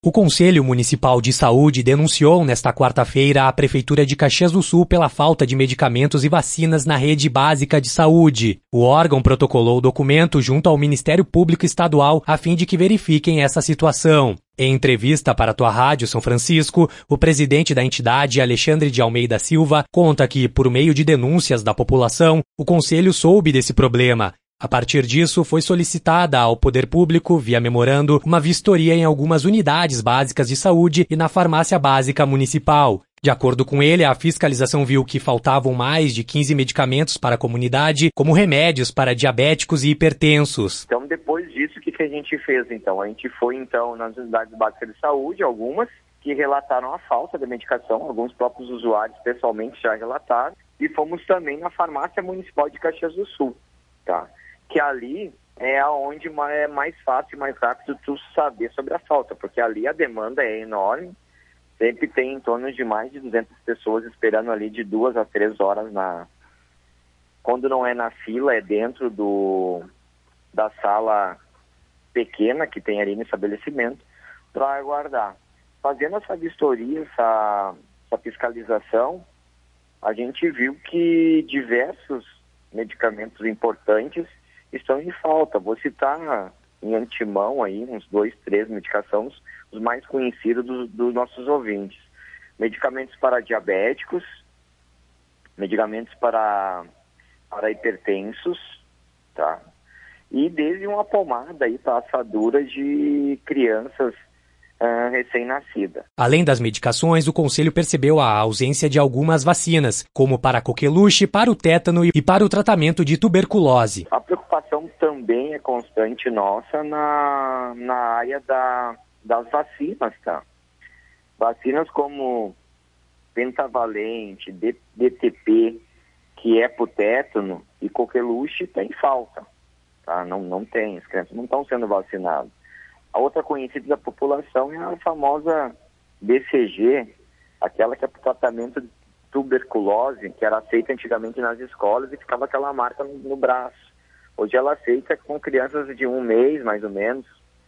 O Conselho Municipal de Saúde denunciou nesta quarta-feira a Prefeitura de Caxias do Sul pela falta de medicamentos e vacinas na rede básica de saúde. O órgão protocolou o documento junto ao Ministério Público Estadual a fim de que verifiquem essa situação. Em entrevista para a Tua Rádio São Francisco, o presidente da entidade, Alexandre de Almeida Silva, conta que, por meio de denúncias da população, o Conselho soube desse problema. A partir disso, foi solicitada ao Poder Público, via memorando, uma vistoria em algumas unidades básicas de saúde e na farmácia básica municipal. De acordo com ele, a fiscalização viu que faltavam mais de 15 medicamentos para a comunidade, como remédios para diabéticos e hipertensos. Então, depois disso, o que a gente fez, então? A gente foi, nas unidades básicas de saúde, algumas que relataram a falta da medicação, alguns próprios usuários, pessoalmente, já relataram, e fomos também na farmácia municipal de Caxias do Sul, tá? Que ali é onde é mais fácil e mais rápido tu saber sobre a falta, porque ali a demanda é enorme, sempre tem em torno de mais de 200 pessoas esperando ali de 2 a 3 horas, quando não é na fila, é dentro da sala pequena que tem ali no estabelecimento, para aguardar. Fazendo essa vistoria, essa fiscalização, a gente viu que diversos medicamentos importantes estão em falta. Vou citar em antemão aí uns 2, 3 medicações, os mais conhecidos dos nossos ouvintes. Medicamentos para diabéticos, medicamentos para hipertensos, tá? E desde uma pomada aí para assadura de crianças recém-nascida. Além das medicações, o Conselho percebeu a ausência de algumas vacinas, como para a coqueluche, para o tétano e para o tratamento de tuberculose. A preocupação também é constante nossa na área das vacinas, tá? Vacinas como pentavalente, DTP, que é para o tétano, e coqueluche tem falta, tá? Não tem, as crianças não estão sendo vacinadas. A outra conhecida da população é a famosa BCG, aquela que é para o tratamento de tuberculose, que era aceita antigamente nas escolas e ficava aquela marca no braço. Hoje ela é aceita com crianças de 1 mês, mais ou menos,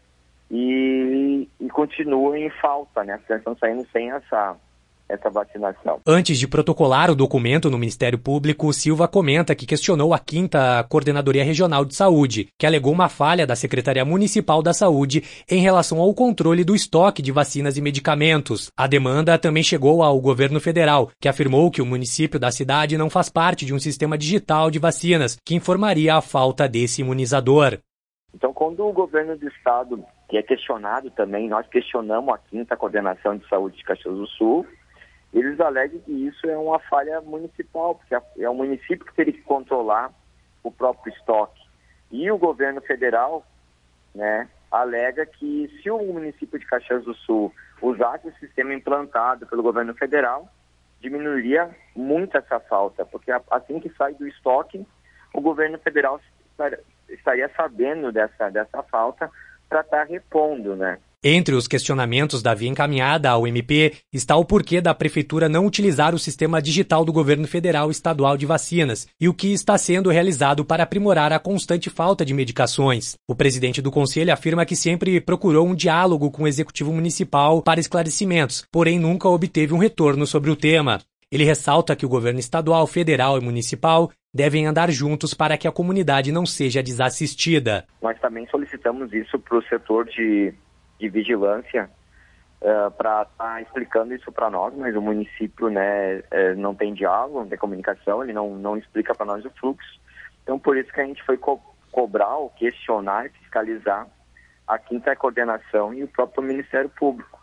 e continua em falta, né? As crianças estão saindo sem essa vacinação. Antes de protocolar o documento no Ministério Público, Silva comenta que questionou a 5ª Coordenadoria Regional de Saúde, que alegou uma falha da Secretaria Municipal da Saúde em relação ao controle do estoque de vacinas e medicamentos. A demanda também chegou ao governo federal, que afirmou que o município da cidade não faz parte de um sistema digital de vacinas, que informaria a falta desse imunizador. Então, quando o governo do estado, que é questionado também, nós questionamos a 5ª Coordenação de Saúde de Caxias do Sul, eles alegam que isso é uma falha municipal, porque é o município que teria que controlar o próprio estoque. E o governo federal, né, alega que se o município de Caxias do Sul usasse o sistema implantado pelo governo federal, diminuiria muito essa falta, porque assim que sai do estoque, o governo federal estaria sabendo dessa falta para estar repondo, né? Entre os questionamentos da via encaminhada ao MP está o porquê da Prefeitura não utilizar o sistema digital do governo federal e estadual de vacinas e o que está sendo realizado para aprimorar a constante falta de medicações. O presidente do Conselho afirma que sempre procurou um diálogo com o Executivo Municipal para esclarecimentos, porém nunca obteve um retorno sobre o tema. Ele ressalta que o governo estadual, federal e municipal devem andar juntos para que a comunidade não seja desassistida. Nós também solicitamos isso para o setor de vigilância para estar explicando isso para nós, mas o município, né, não tem diálogo, não tem comunicação, ele não explica para nós o fluxo. Então, por isso que a gente foi cobrar, ou questionar, fiscalizar a 5ª Coordenação e o próprio Ministério Público,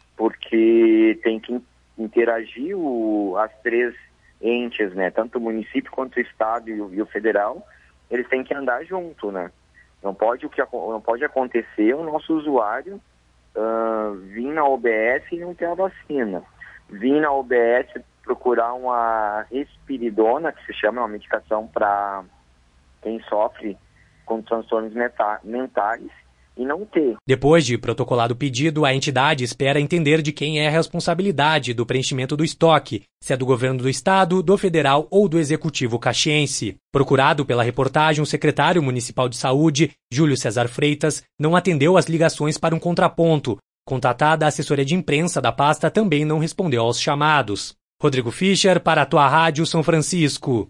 porque tem que interagir as 3 entes, né, tanto o município quanto o estado e o federal, eles têm que andar junto, né? Não pode acontecer o nosso usuário vir na OBS e não ter a vacina. Vir na OBS procurar uma risperidona, que se chama, uma medicação para quem sofre com transtornos mentais, e não ter. Depois de protocolado o pedido, a entidade espera entender de quem é a responsabilidade do preenchimento do estoque, se é do governo do estado, do federal ou do executivo caxiense. Procurado pela reportagem, o secretário municipal de saúde, Júlio César Freitas, não atendeu às ligações para um contraponto. Contatada, a assessoria de imprensa da pasta também não respondeu aos chamados. Rodrigo Fischer, para a Tua Rádio São Francisco.